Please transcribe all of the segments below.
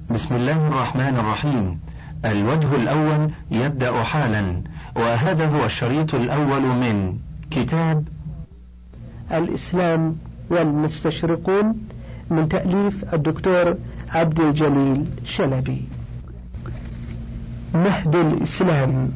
بسم الله الرحمن الرحيم. الوجه الأول يبدأ حالا، وهذا هو الشريط الأول من كتاب الإسلام والمستشرقون من تأليف الدكتور عبد الجليل شلبي. مهد الإسلام.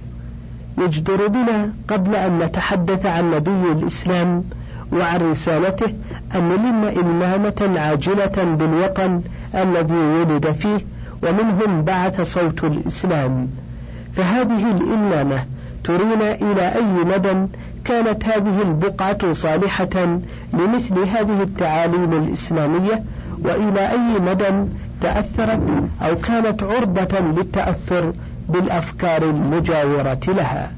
يجدر بنا قبل أن نتحدث عن نبي الإسلام وعن رسالته أن نلم إلمامة عاجلة بالوطن الذي ولد فيه ومنهم بعث صوت الإسلام، فهذه الإلمامة ترينا إلى أي مدى كانت هذه البقعة صالحة لمثل هذه التعاليم الإسلامية، وإلى أي مدى تأثرت أو كانت عرضة للتأثر بالأفكار المجاورة لها.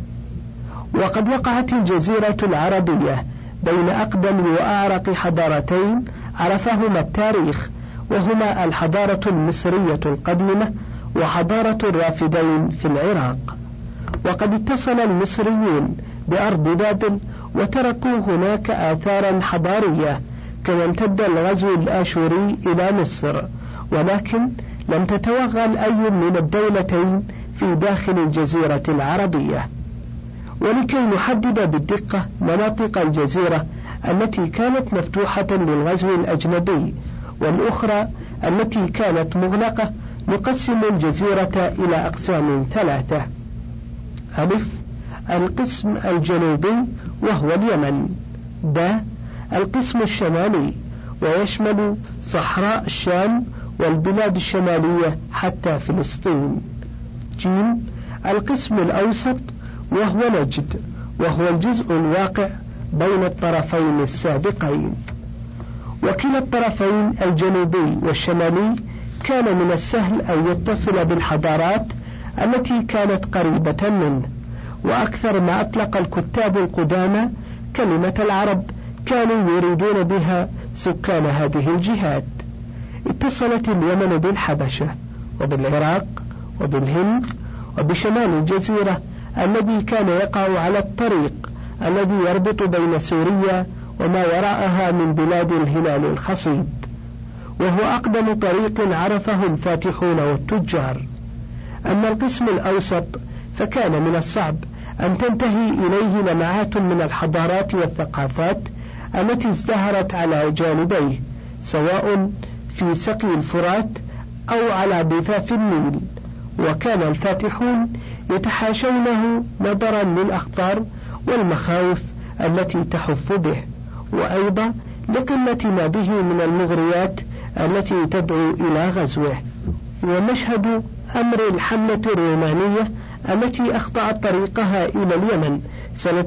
وقد وقعت الجزيرة العربية بين أقدم وأعرق حضارتين عرفهما التاريخ، وهما الحضارة المصرية القديمة وحضارة الرافدين في العراق. وقد اتصل المصريون بأرض بابل وتركوا هناك آثارا حضارية، كما امتد الغزو الآشوري إلى مصر، ولكن لم تتوغل أي من الدولتين في داخل الجزيرة العربية. ولكي نحدد بالدقة مناطق الجزيرة التي كانت مفتوحة للغزو الأجنبي والأخرى التي كانت مغلقة، نقسم الجزيرة إلى أقسام ثلاثة. ألف، القسم الجنوبي وهو اليمن. ب، القسم الشمالي ويشمل صحراء الشام والبلاد الشمالية حتى فلسطين. ج، القسم الأوسط وهو نجد، وهو الجزء الواقع بين الطرفين السابقين. وكلا الطرفين الجنوبي والشمالي كان من السهل أن يتصل بالحضارات التي كانت قريبة منه، وأكثر ما أطلق الكتاب القدامى كلمة العرب كانوا يريدون بها سكان هذه الجهات. اتصلت اليمن بالحبشة وبالعراق وبالهند وبشمال الجزيرة الذي كان يقع على الطريق الذي يربط بين سوريا وما وراءها من بلاد الهلال الخصيب، وهو أقدم طريق عرفه الفاتحون والتجار. أما القسم الأوسط فكان من الصعب أن تنتهي إليه لمعات من الحضارات والثقافات التي ازدهرت على جانبيه، سواء في سقي الفرات أو على ضفاف النيل، وكان الفاتحون يتحاشونه نظرا للأخطار والمخاوف التي تحف به، وأيضا لقلة ما به من المغريات التي تدعو إلى غزوه. ومشهد أمر الحملة الرومانية التي أخطأت طريقها إلى اليمن سنة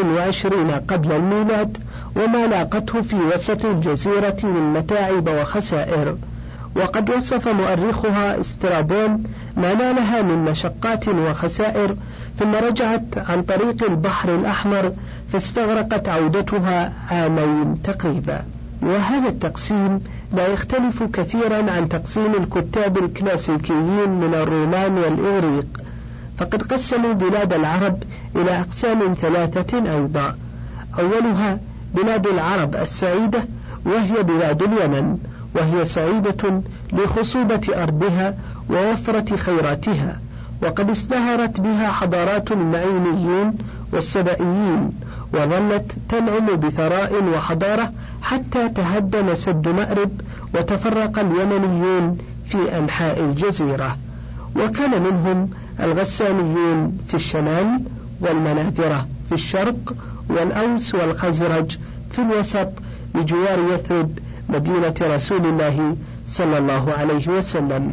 24 قبل الميلاد، وما لاقته في وسط الجزيرة من متاعب وخسائر. وقد وصف مؤرخها استرابون ما نالها من مشقات وخسائر، ثم رجعت عن طريق البحر الأحمر فاستغرقت عودتها عامين تقريبا. وهذا التقسيم لا يختلف كثيرا عن تقسيم الكتاب الكلاسيكيين من الرومان والإغريق، فقد قسموا بلاد العرب إلى أقسام ثلاثة أيضا. أولها بلاد العرب السعيدة، وهي بلاد اليمن، وهي سعيدة لخصوبة أرضها ووفرة خيراتها، وقد ازدهرت بها حضارات المعينيين والسبئيين، وظلت تنعم بثراء وحضارة حتى تهدم سد مأرب وتفرق اليمنيون في أنحاء الجزيرة. وكان منهم الغسانيون في الشمال، والمناذرة في الشرق، والأوس والخزرج في الوسط بجوار يثرب مدينة رسول الله صلى الله عليه وسلم.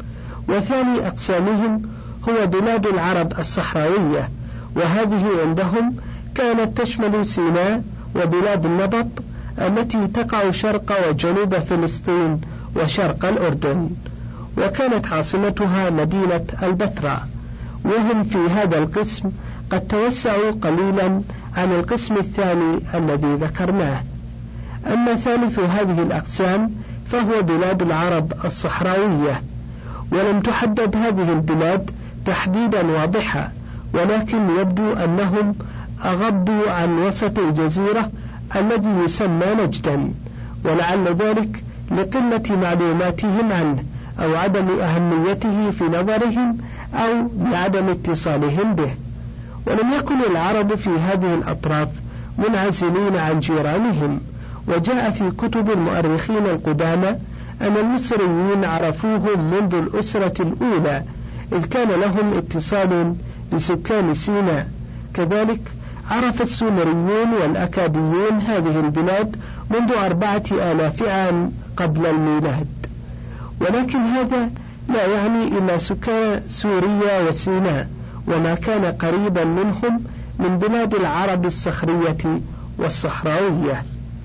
وثاني أقسامهم هو بلاد العرب الصحراوية، وهذه عندهم كانت تشمل سيناء وبلاد النبط التي تقع شرق وجنوب فلسطين وشرق الأردن، وكانت عاصمتها مدينة البتراء. وهم في هذا القسم قد توسعوا قليلا عن القسم الثاني الذي ذكرناه. أما ثالث هذه الأقسام فهو بلاد العرب الصحراوية، ولم تحدد هذه البلاد تحديدا واضحا، ولكن يبدو أنهم أغضوا عن وسط الجزيرة الذي يسمى نجدا، ولعل ذلك لقلة معلوماتهم عنه أو عدم أهميته في نظرهم أو لعدم اتصالهم به. ولم يكن العرب في هذه الأطراف منعزلين عن جيرانهم، وجاء في كتب المؤرخين القدامى أن المصريين عرفوهم منذ الأسرة الأولى، إذ كان لهم اتصال بسكان سيناء. كذلك عرف السومريون والأكاديون هذه البلاد منذ 4000 عام قبل الميلاد، ولكن هذا لا يعني إلا سكان سوريا وسيناء وما كان قريبا منهم من بلاد العرب الصخرية والصحراوية.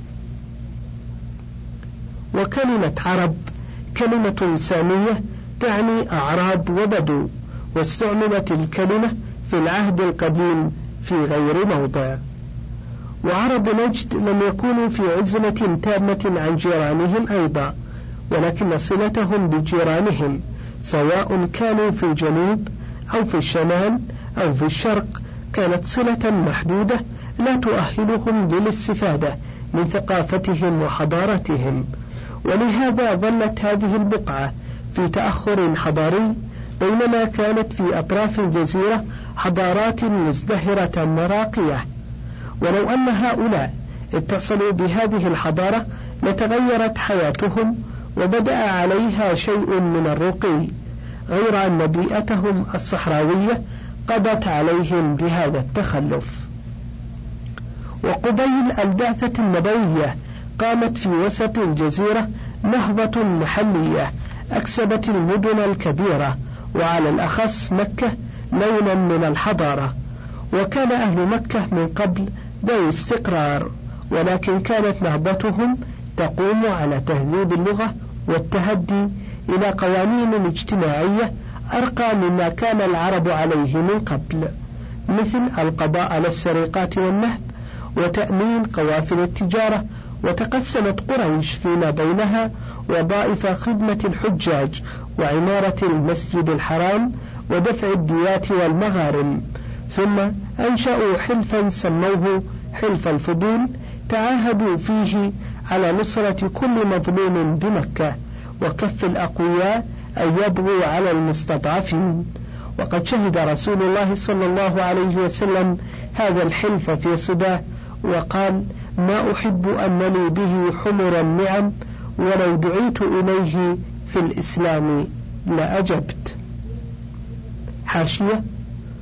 وكلمة عرب كلمة سامية تعني أعراب وبدو، واستعملت الكلمة في العهد القديم في غير موضع. وعرب نجد لم يكونوا في عزلة تامة عن جيرانهم أيضا، ولكن صلتهم بجيرانهم سواء كانوا في الجنوب أو في الشمال أو في الشرق كانت صلة محدودة لا تؤهلهم للاستفادة من ثقافتهم وحضارتهم. ولهذا ظلت هذه البقعة في تأخر حضاري، بينما كانت في أطراف الجزيرة حضارات مزدهرة راقية. ولو أن هؤلاء اتصلوا بهذه الحضارة لتغيرت حياتهم وبدأ عليها شيء من الرقي، غير أن بيئتهم الصحراوية قضت عليهم بهذا التخلف. وقبيل البعثة النبوية قامت في وسط الجزيرة نهضة محلية أكسبت المدن الكبيرة وعلى الأخص مكة لونا من الحضارة. وكان أهل مكة من قبل ذوي استقرار، ولكن كانت نهضتهم تقوم على تهذيب اللغة والتهدي إلى قوانين اجتماعية أرقى مما كان العرب عليه من قبل، مثل القضاء على السرقات والنهب وتأمين قوافل التجارة. وتقسمت قريش فيما بينها وظائف خدمة الحجاج وعمارة المسجد الحرام ودفع الديات والمغارم. ثم أنشأوا حلفا سموه حلف الفضول، تعاهدوا فيه على نصرة كل مظلوم بمكة وكف الأقوياء أن يبغوا على المستضعفين. وقد شهد رسول الله صلى الله عليه وسلم هذا الحلف في صباه وقال: ما أحب أن لي به حمر النعم، ولو دعيت إليه في الإسلام لأجبت. حاشية: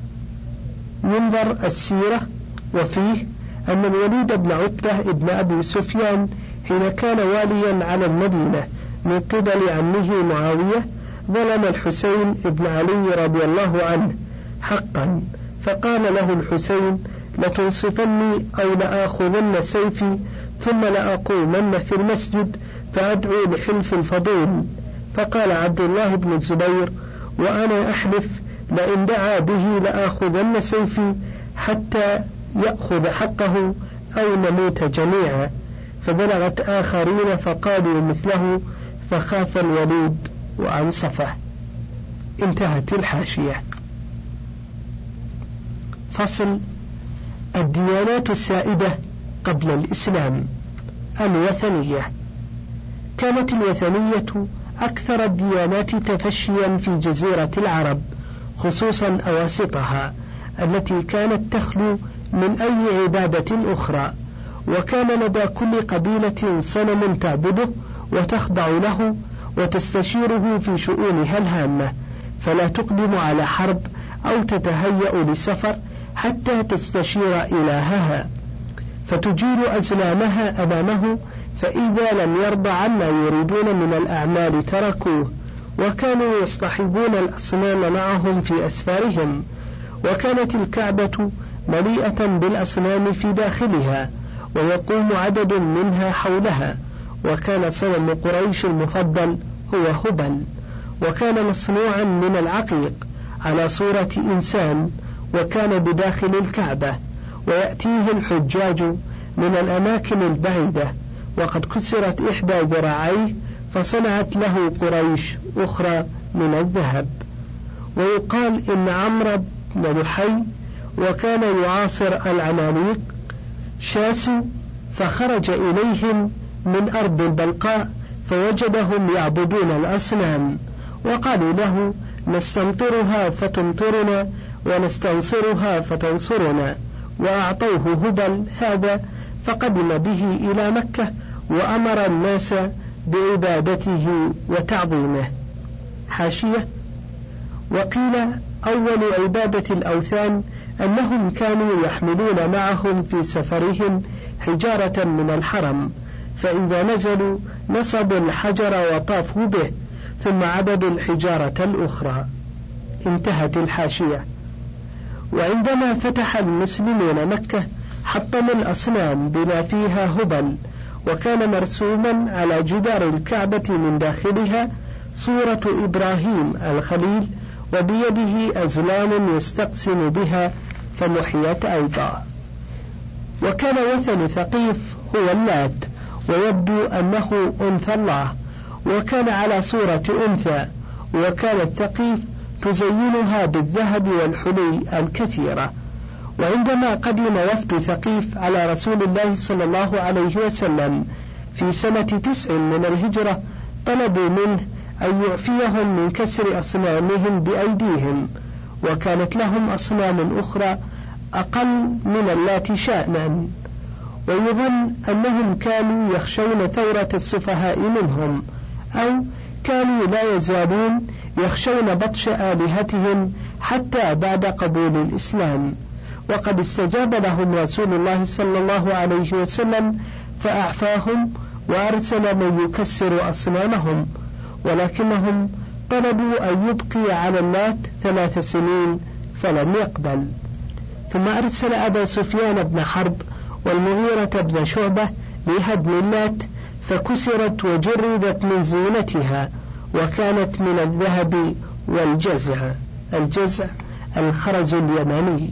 منظر السيرة. وفيه أن الوليد بن عتبة بن أبي سفيان حين كان واليا على المدينة من قبل عمه معاوية ظلم الحسين بن علي رضي الله عنه حقا، فقال له الحسين: لتنصفني أو لآخذن سيفي ثم لأقومن في المسجد فأدعو لحلف الفضول. فقال عبد الله بن الزبير: وأنا أحلف لئن دعا به لآخذن سيفي حتى يأخذ حقه أو نموت جميعا. فبلغت آخرين فقالوا مثله، فخاف الوليد وأنصفه. انتهت الحاشية. فصل: الديانات السائدة قبل الإسلام. الوثنية. كانت الوثنية أكثر الديانات تفشيا في جزيرة العرب، خصوصا أواسطها التي كانت تخلو من أي عبادة أخرى، وكان لدى كل قبيلة صنم تعبده وتخضع له وتستشيره في شؤونها الهامة، فلا تقدم على حرب أو تتهيأ لسفر حتى تستشير إلهها، فتجير أزلامها أمامه، فإذا لم يرضى عما يريدون من الأعمال تركوه. وكانوا يصطحبون الأصنام معهم في أسفارهم، وكانت الكعبة مليئة بالأصنام في داخلها ويقوم عدد منها حولها. وكان صنم قريش المفضل هو هبل، وكان مصنوعا من العقيق على صورة إنسان، وكان بداخل الكعبة، ويأتيه الحجاج من الأماكن البعيدة، وقد كسرت إحدى ذراعيه فصنعت له قريش أخرى من الذهب. ويقال إن عمرو بن لحي وكان يعاصر العماليق شاسوا، فخرج إليهم من أرض البلقاء فوجدهم يعبدون الأصنام، وقالوا له: نستمطرها فتمطرنا ونستنصرها فتنصرنا. وأعطوه هبل هذا فقدم به إلى مكة وأمر الناس بعبادته وتعظيمه. حاشية: وقيل أول عبادة الأوثان أنهم كانوا يحملون معهم في سفرهم حجارة من الحرم، فإذا نزلوا نصبوا الحجر وطافوا به ثم عبدوا الحجارة الأخرى. انتهت الحاشية. وعندما فتح المسلمون مكة حطموا الأصنام بما فيها هبل، وكان مرسوما على جدار الكعبة من داخلها صورة إبراهيم الخليل وبيده أزلام يستقسم بها فمحيت أيضا. وكان وثن ثقيف هو اللات، ويبدو أنه أنثى الله، وكان على صورة أنثى، وكانت ثقيف تزينها بالذهب والحلي الكثيرة. وعندما قدم وفد ثقيف على رسول الله صلى الله عليه وسلم في سنة 9 من الهجرة طلبوا منه أن يعفيهم من كسر أصنامهم بأيديهم، وكانت لهم أصنام أخرى أقل من اللات شأنا، ويظن أنهم كانوا يخشون ثورة السفهاء منهم، أو كانوا لا يزالون يخشون بطش آلهتهم حتى بعد قبول الإسلام. وقد استجاب لهم رسول الله صلى الله عليه وسلم فأعفاهم وأرسل من يكسر أصنامهم، ولكنهم طلبوا أن يبقي على اللات 3 سنين فلم يقبل. ثم أرسل أبا سفيان بن حرب والمغيرة بن شعبة لهدم اللات، فكسرت وجردت من زينتها، وكانت من الذهب والجزع. الجزع الخرز اليماني.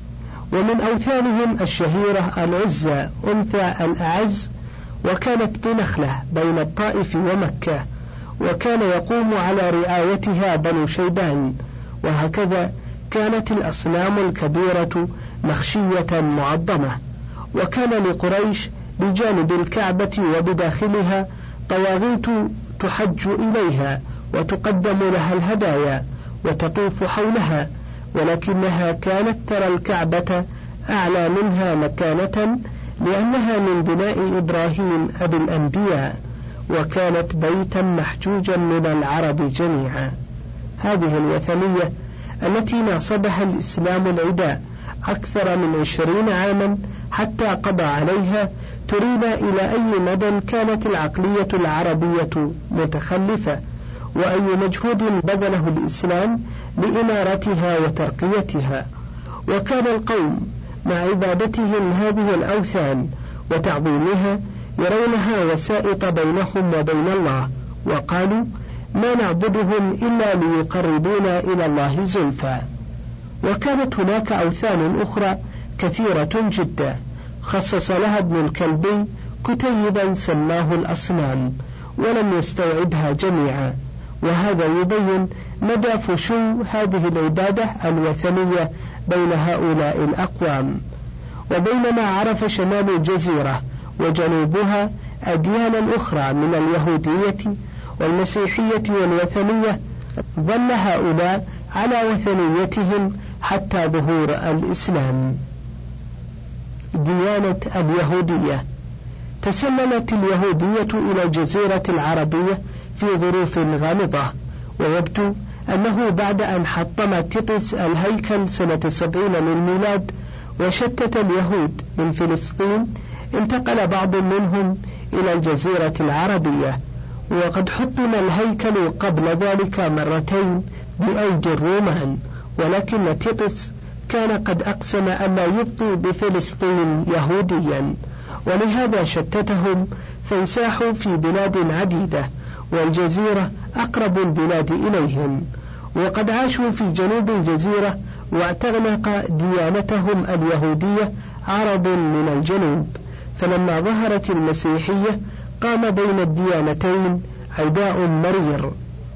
ومن أوثانهم الشهيرة العزى أنثى الأعز، وكانت بنخلة بين الطائف ومكة، وكان يقوم على رعايتها بنو شيبان. وهكذا كانت الأصنام الكبيرة مخشية معظمة. وكان لقريش بجانب الكعبة وبداخلها طواغيت تحج إليها وتقدم لها الهدايا وتطوف حولها، ولكنها كانت ترى الكعبة أعلى منها مكانة لأنها من بناء إبراهيم أبي الأنبياء، وكانت بيتا محجوجا من العرب جميعا. هذه الوثنية التي ناصبها الإسلام العداء أكثر من 20 عاما حتى قضى عليها ترينا إلى أي مدى كانت العقلية العربية متخلفة، وأي مجهود بذله الإسلام لإنارتها وترقيتها. وكان القوم مع عبادتهم هذه الأوثان وتعظيمها يرونها وسائط بينهم وبين الله، وقالوا: ما نعبدهم إلا ليقربونا إلى الله زلفى. وكانت هناك أوثان أخرى كثيرة جدا خصص لها ابن الكلبي كتيبا سماه الأصنام، ولم يستوعبها جميعا، وهذا يبين مدى فشو هذه العبادة الوثنية بين هؤلاء الأقوام. وبينما عرف شمال الجزيرة وجنوبها أديانا أخرى من اليهودية والمسيحية والوثنية، ظل هؤلاء على وثنيتهم حتى ظهور الإسلام. ديانة اليهودية. تسللت اليهودية إلى الجزيرة العربية في ظروف غامضة، ويبدو أنه بعد أن حطم تيتوس الهيكل سنة 70 للميلاد وشتت اليهود من فلسطين، انتقل بعض منهم إلى الجزيرة العربية. وقد حطم الهيكل قبل ذلك مرتين بأيدي الرومان، ولكن تيتوس كان قد أقسم أن لا يبقي بفلسطين يهوديا، ولهذا شتتهم فانساحوا في بلاد عديدة، والجزيرة أقرب البلاد إليهم. وقد عاشوا في جنوب الجزيرة واعتنق ديانتهم اليهودية عرب من الجنوب، فلما ظهرت المسيحية قام بين الديانتين عداء مرير.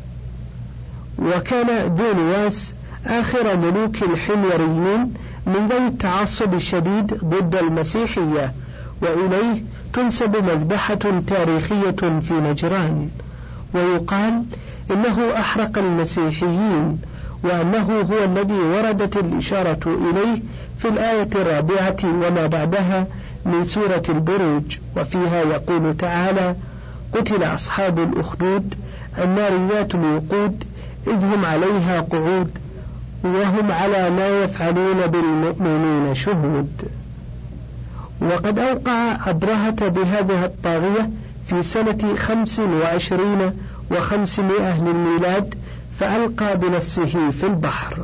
وكان ذو نواس آخر ملوك الحميريين من ذوي التعصب الشديد ضد المسيحية، وإليه تنسب مذبحة تاريخية في نجران. ويقال إنه أحرق المسيحيين، وأنه هو الذي وردت الإشارة إليه في الآية 4 وما بعدها من سورة البروج، وفيها يقول تعالى: قتل أصحاب الأخدود النار ذات الوقود إذ هم عليها قعود وهم على ما يفعلون بالمؤمنين شهود. وقد أوقع أبرهة بهذه الطاغية في سنة 25 و500 للميلاد، فألقى بنفسه في البحر.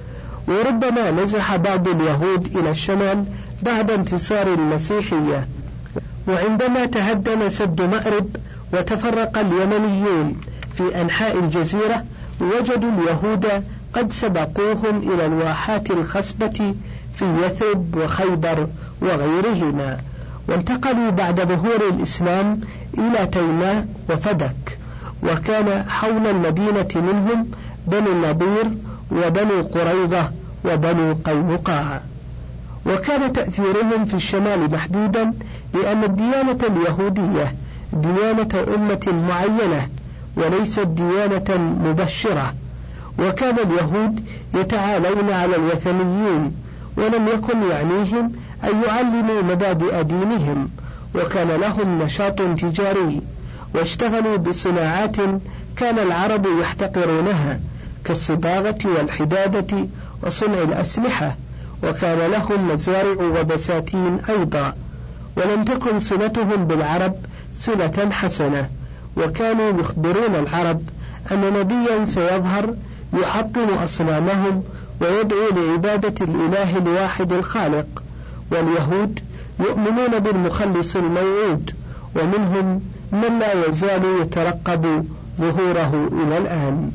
وربما نزح بعض اليهود إلى الشمال بعد انتصار المسيحية، وعندما تهدم سد مأرب وتفرق اليمنيون في أنحاء الجزيرة، وجدوا اليهود قد سبقوهم إلى الواحات الخصبة في يثرب وخيبر وغيرهما، وانتقلوا بعد ظهور الإسلام إلى تيماء وفدك، وكان حول المدينة منهم بنو النضير وبنو قريظة وبنو قينقاع. وكان تأثيرهم في الشمال محدودا، لأن الديانة اليهودية ديانة أمة معينة وليست ديانة مبشرة، وكان اليهود يتعالون على الوثنيين، ولم يكن يعنيهم أن يعلموا مبادئ دينهم، وكان لهم نشاط تجاري، واشتغلوا بصناعات كان العرب يحتقرونها كالصباغة والحدادة وصنع الأسلحة، وكان لهم مزارع وبساتين أيضا، ولم تكن صلتهم بالعرب صلة حسنة، وكانوا يخبرون العرب أن نبيا سيظهر يحطم أصنامهم ويدعو لعبادة الإله الواحد الخالق، واليهود يؤمنون بالمخلص الموعود، ومنهم من لا يزال يترقب ظهوره إلى الآن.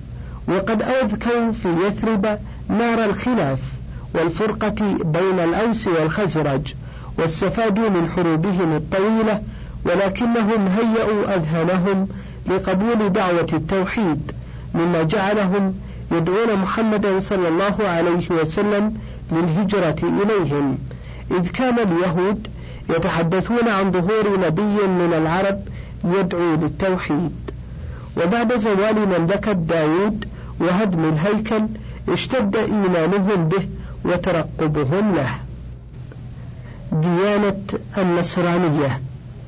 وقد أوذكوا في يثرب نار الخلاف والفرقة بين الأوس والخزرج، واستفادوا من حروبهم الطويلة، ولكنهم هيئوا أذهانهم لقبول دعوة التوحيد، مما جعلهم يدعون محمدا صلى الله عليه وسلم للهجرة إليهم، إذ كان اليهود يتحدثون عن ظهور نبي من العرب يدعو للتوحيد. وبعد زوال مملكة داود وهدم الهيكل اشتد إيمانهم به وترقبهم له. ديانة النصرانية.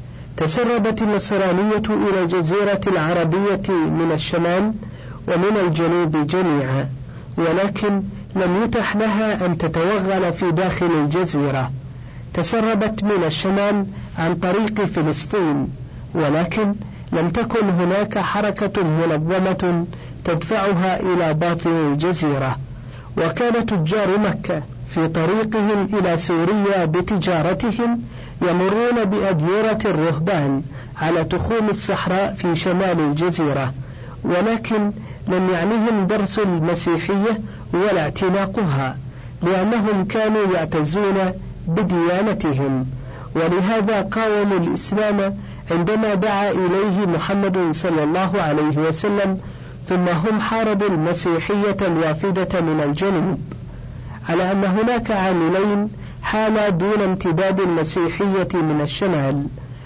تسربت النصرانية إلى الجزيرة العربية من الشمال ومن الجنوب جميعا، ولكن لم يتح لها أن تتوغل في داخل الجزيرة. تسربت من الشمال عن طريق فلسطين، ولكن لم تكن هناك حركة منظمة تدفعها إلى باطن الجزيرة. وكان تجار مكة في طريقهم إلى سوريا بتجارتهم يمرون بأديرة الرهبان على تخوم الصحراء في شمال الجزيرة، ولكن لم يعنهم درس المسيحية ولا اعتناقها، لأنهم كانوا يعتزون بديانتهم، ولهذا قاوموا الإسلام عندما دعا إليه محمد صلى الله عليه وسلم، ثم هم حاربوا المسيحية الوافدة من الجنوب، على أن هناك عاملين حالا دون امتداد المسيحية من الشمال.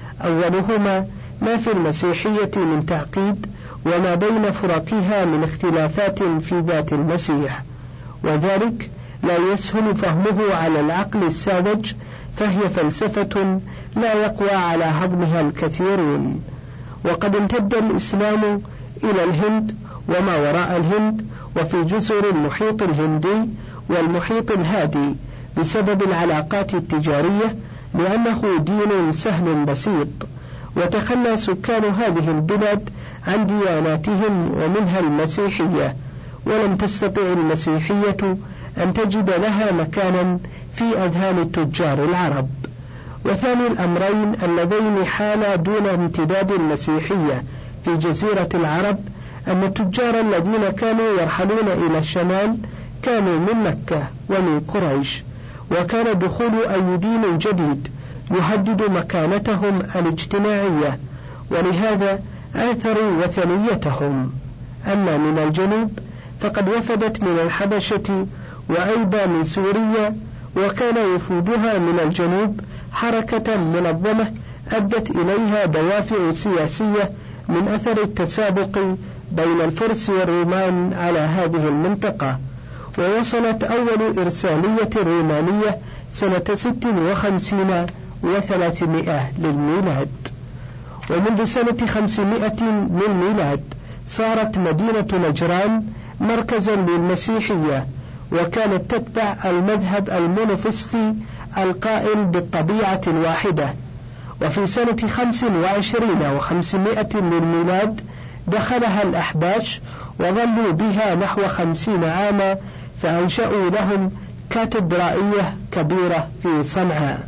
أولهما ما في المسيحية من تعقيد، وما بين فرقها من اختلافات في ذات المسيح، وذلك لا يسهل فهمه على العقل الساذج، فهي فلسفة لا يقوى على هضمها الكثيرون. وقد امتد الإسلام إلى الهند وما وراء الهند، وفي جزر المحيط الهندي والمحيط الهادي، بسبب العلاقات التجارية، لأنه دين سهل بسيط. وتخلى سكان هذه البلاد عن دياناتهم ومنها المسيحية، ولم تستطع المسيحية أن تجد لها مكانا في أذهان التجار العرب. وثاني الأمرين اللذين حالا دون امتداد المسيحية في جزيرة العرب أن التجار الذين كانوا يرحلون إلى الشمال كانوا من مكة ومن قريش، وكان دخول أي دين جديد يهدد مكانتهم الاجتماعية، ولهذا آثروا وثنيتهم. أما من الجنوب فقد وفدت من الحبشة وأيضا من سوريا، وكان وفودها من الجنوب حركة منظمة أدت إليها دوافع سياسية من أثر التسابق بين الفرس والرومان على هذه المنطقة. ووصلت أول إرسالية رومانية سنة 56 و300 للميلاد. ومنذ سنة 500 للميلاد صارت مدينة نجران مركزا للمسيحية، وكانت تتبع المذهب المونوفيستي القائل بالطبيعة الواحدة. وفي سنة 25 و500 للميلاد دخلها الأحباش وظلوا بها نحو 50 عاما، فأنشأوا لهم كاتدرائية كبيرة في صنعاء.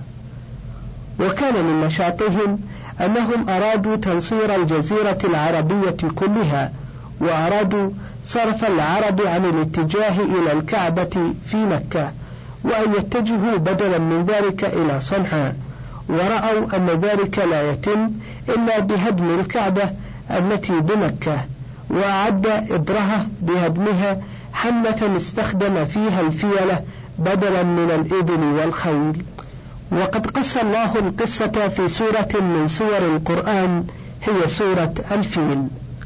وكان من نشاطهم أنهم أرادوا تنصير الجزيرة العربية كلها، وأرادوا صرف العرب عن الاتجاه إلى الكعبة في مكة، وأن يتجهوا بدلا من ذلك إلى صنعاء. ورأوا أن ذلك لا يتم إلا بهدم الكعبة التي بمكة، وأعد إبرهة بهدمها حملة استخدم فيها الفيلة بدلا من الإبل والخيل. وقد قص الله القصة في سورة من سور القرآن هي سورة الفيل.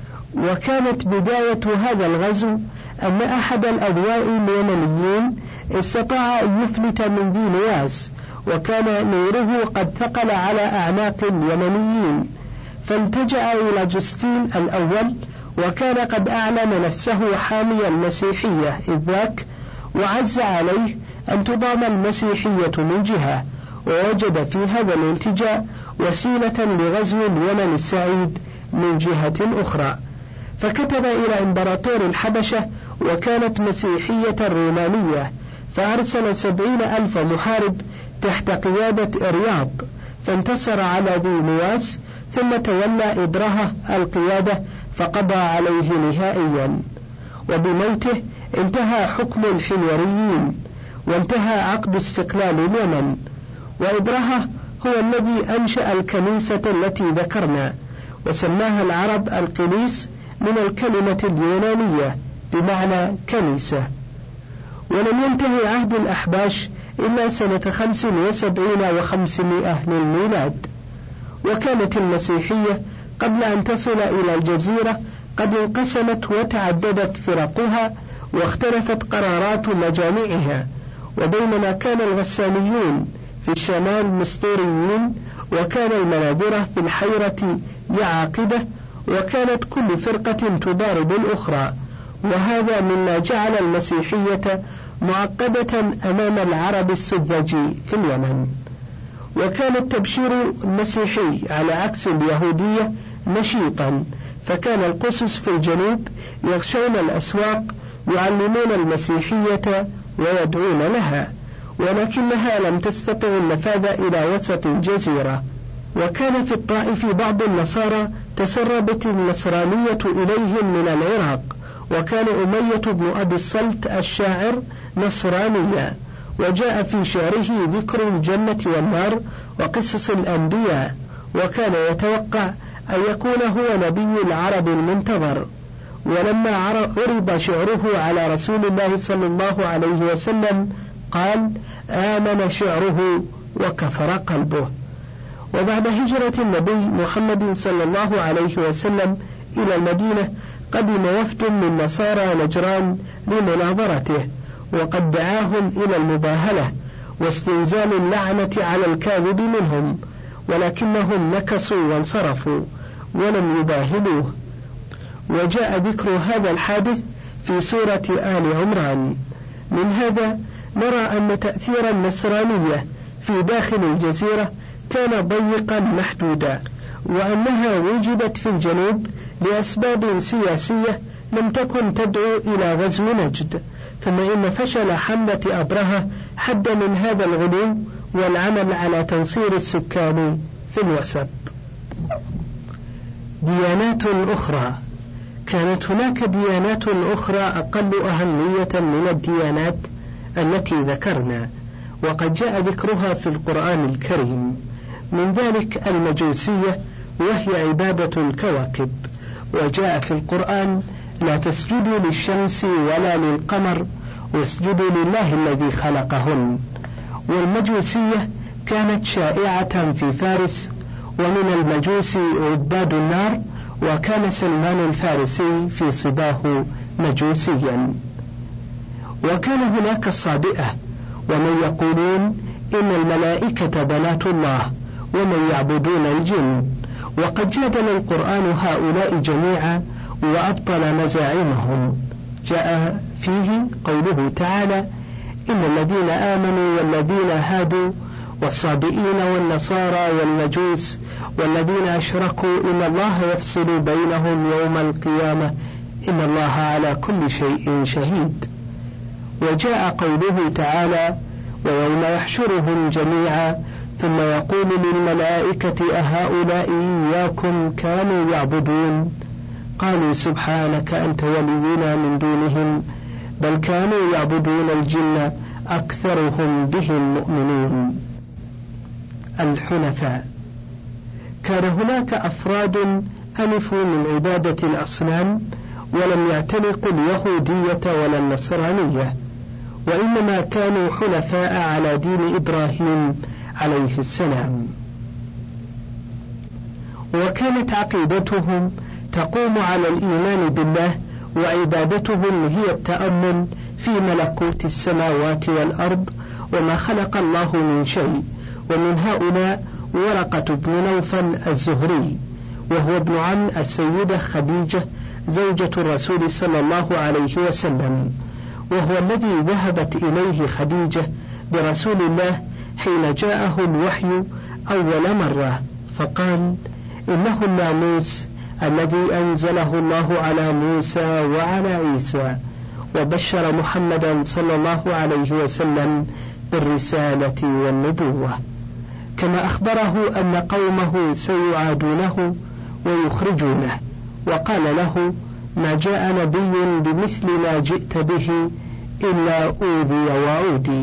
وكانت بداية هذا الغزو أن أحد الأدواء اليمنيين استطاع أن يفلت من ذي نواس، وكان نوره قد ثقل على أعناق اليمنيين، فالتجأ إلى جستين الأول، وكان قد أعلن نفسه حامي المسيحية إذ ذاك، وعز عليه أن تضام المسيحية من جهة، ووجد في هذا الالتجاء وسيلة لغزو اليمن السعيد من جهة أخرى، فكتب إلى إمبراطور الحبشة، وكانت مسيحية رومانية، فأرسل 70,000 محارب تحت قيادة إرياض، فانتصر على ذي نواس، ثم تولى إبرهة القيادة فقضى عليه نهائيا. وبموته انتهى حكم الحميريين، وانتهى عقد استقلال اليمن. وإبرهة هو الذي أنشأ الكنيسة التي ذكرنا، وسماها العرب القليس من الكلمة اليونانية بمعنى كنيسة. ولم ينتهي عهد الأحباش إلا سنة 75 و500 للميلاد. وكانت المسيحية قبل أن تصل إلى الجزيرة قد انقسمت وتعددت فرقها، واختلفت قرارات مجامعها، وبينما كان الغسانيون في الشمال مسطوريين، وكان المنادرة في الحيرة يعاقبة، وكانت كل فرقة تضارب الأخرى، وهذا مما جعل المسيحية معقدة أمام العرب السذج في اليمن. وكان التبشير المسيحي على عكس اليهودية نشيطا، فكان القسس في الجنوب يغشون الأسواق يعلمون المسيحية ويدعون لها، ولكنها لم تستطع النفاذ إلى وسط الجزيرة. وكان في الطائف بعض النصارى تسربت النصرانية إليهم من العراق، وكان أمية بن أبي الصلت الشاعر نصرانيا، وجاء في شعره ذكر الجنة والنار وقصص الأنبياء، وكان يتوقع أن يكون هو نبي العرب المنتظر. ولما عرض شعره على رسول الله صلى الله عليه وسلم قال: آمن شعره وكفر قلبه. وبعد هجرة النبي محمد صلى الله عليه وسلم إلى المدينة قدم وفد من نصارى نجران لمناظرته، وقد دعاهم إلى المباهلة واستنزال اللعنة على الكاذب منهم، ولكنهم نكصوا وانصرفوا ولم يباهلوه. وجاء ذكر هذا الحادث في سورة آل عمران. من هذا نرى أن تأثير النصرانية في داخل الجزيرة كان ضيقا محدودا، وأنها وجدت في الجنوب لأسباب سياسية لم تكن تدعو إلى غزو نجد. ثم إن فشل حملة أبرهة حد من هذا الغلو والعمل على تنصير السكان في الوسط. ديانات أخرى. كانت هناك ديانات أخرى أقل أهمية من الديانات التي ذكرنا، وقد جاء ذكرها في القرآن الكريم، من ذلك المجوسية، وهي عبادة الكواكب، وجاء في القرآن: لا تسجدوا للشمس ولا للقمر واسجدوا لله الذي خلقهن. والمجوسية كانت شائعة في فارس، ومن المجوس عباد النار، وكان سلمان الفارسي في صباه مجوسيا. وكان هناك الصابئة، ومن يقولون إن الملائكة بنات الله، ومن يعبدون الجن. وقد جادل القرآن هؤلاء جميعا وأبطل مزاعمهم. جاء فيه قوله تعالى: إن الذين آمنوا والذين هادوا والصابئين والنصارى والمجوس والذين أشركوا إن الله يفصل بينهم يوم القيامة إن الله على كل شيء شهيد. وجاء قوله تعالى: ويوم يحشرهم جميعا ثم يقول للملائكة أهؤلاء إياكم كانوا يعبدون قالوا سبحانك أنت ولينا من دونهم بل كانوا يعبدون الجن أكثرهم بهم مؤمنون. الحنفاء. كان هناك أفراد أنفوا من عبادة الأصنام ولم يعتنقوا اليهودية ولا النصرانية، وإنما كانوا حنفاء على دين إبراهيم عليه السلام. وكانت عقيدتهم تقوم على الإيمان بالله، وعبادتهم هي التأمل في ملكوت السماوات والأرض وما خلق الله من شيء. ومن هؤلاء ورقة بن نوفل الزهري، وهو ابن عم السيدة خديجة زوجة الرسول صلى الله عليه وسلم، وهو الذي ذهبت إليه خديجة برسول الله حين جاءه الوحي أول مرة، فقال: إنه الناموس الذي أنزله الله على موسى وعلى عيسى، وبشر محمدا صلى الله عليه وسلم بالرسالة والنبوة، كما أخبره أن قومه سيعادونه ويخرجونه، وقال له: ما جاء نبي بمثل ما جئت به إلا أوذي وعودي.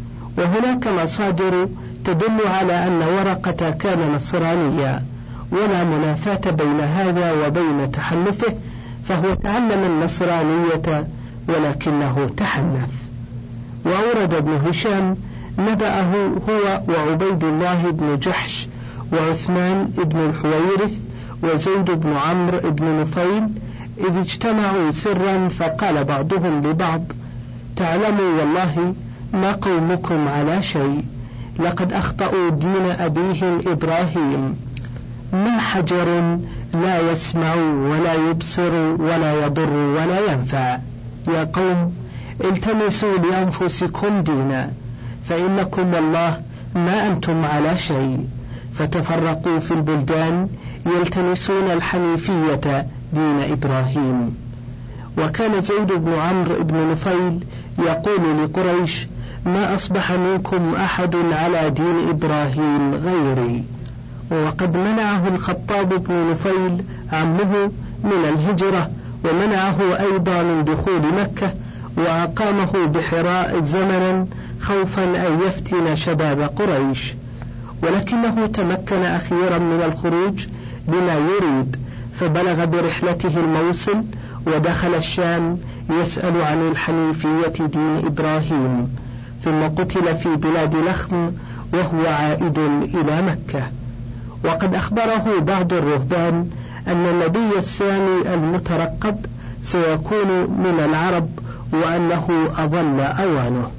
وهناك مصادر تدل على أن ورقة كان نصرانيا، ولا منافاة بين هذا وبين تحنفه، فهو تعلم النصرانية ولكنه تحنف. وأورد ابن هشام نبأه هو وعبيد الله بن جحش وعثمان بن الحويرث وزيد بن عمرو بن نفيل إذ اجتمعوا سرا، فقال بعضهم لبعض: تعلموا والله ما قومكم على شيء، لقد أخطأوا دين أبيهم إبراهيم، ما حجر لا يسمع ولا يبصر ولا يضر ولا ينفع. يا قوم التمسوا لأنفسكم دينا، فإنكم والله ما أنتم على شيء. فتفرقوا في البلدان يلتمسون الحنيفية دين إبراهيم. وكان زيد بن عمرو بن نفيل يقول لقريش: ما أصبح منكم أحد على دين إبراهيم غيري. وقد منعه الخطاب بن نفيل عمه من الهجرة، ومنعه أيضا من دخول مكة، وأقامه بحراء زمنا خوفا أن يفتن شباب قريش، ولكنه تمكن أخيرا من الخروج بما يريد، فبلغ برحلته الموصل ودخل الشام يسأل عن الحنيفية دين إبراهيم، ثم قتل في بلاد لخم وهو عائد إلى مكة. وقد أخبره بعض الرهبان أن النبي الثاني المترقب سيكون من العرب، وأنه أظل أوانه.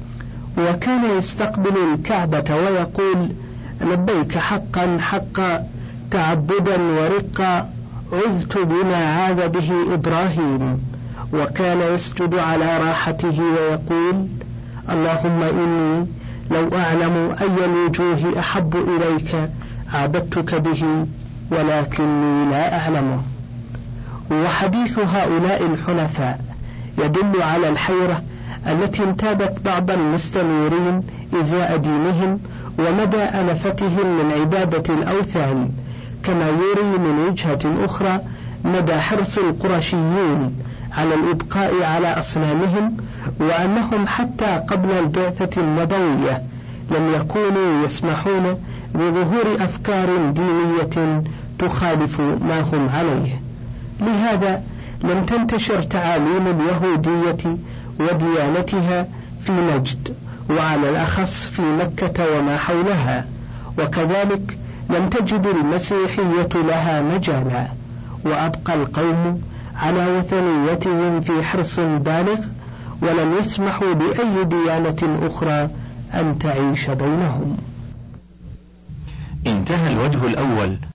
وكان يستقبل الكعبة ويقول: لبيك حقا حقا تعبدا ورقا، عذت بما عاذ به إبراهيم. وكان يسجد على راحته ويقول: اللهم إني لو أعلم أي الوجوه أحب إليك عبدتك به، ولكني لا أعلمه. وحديث هؤلاء الحنفاء يدل على الحيرة التي انتابت بعض المستنيرين إزاء دينهم ومدى أنفتهم من عبادة الأوثان، كما يري من وجهة أخرى مدى حرص القرشيين على الإبقاء على أصنامهم، وأنهم حتى قبل البعثة النبوية لم يكونوا يسمحون بظهور أفكار دينية تخالف ما هم عليه. لهذا لم تنتشر تعاليم اليهودية وديانتها في نجد، وعلى الأخص في مكة وما حولها، وكذلك لم تجد المسيحية لها مجالا. وأبقى القوم على وثنيتهم في حرص بالغ، ولم يسمحوا بأي ديانة أخرى أن تعيش بينهم. انتهى الوجه الأول.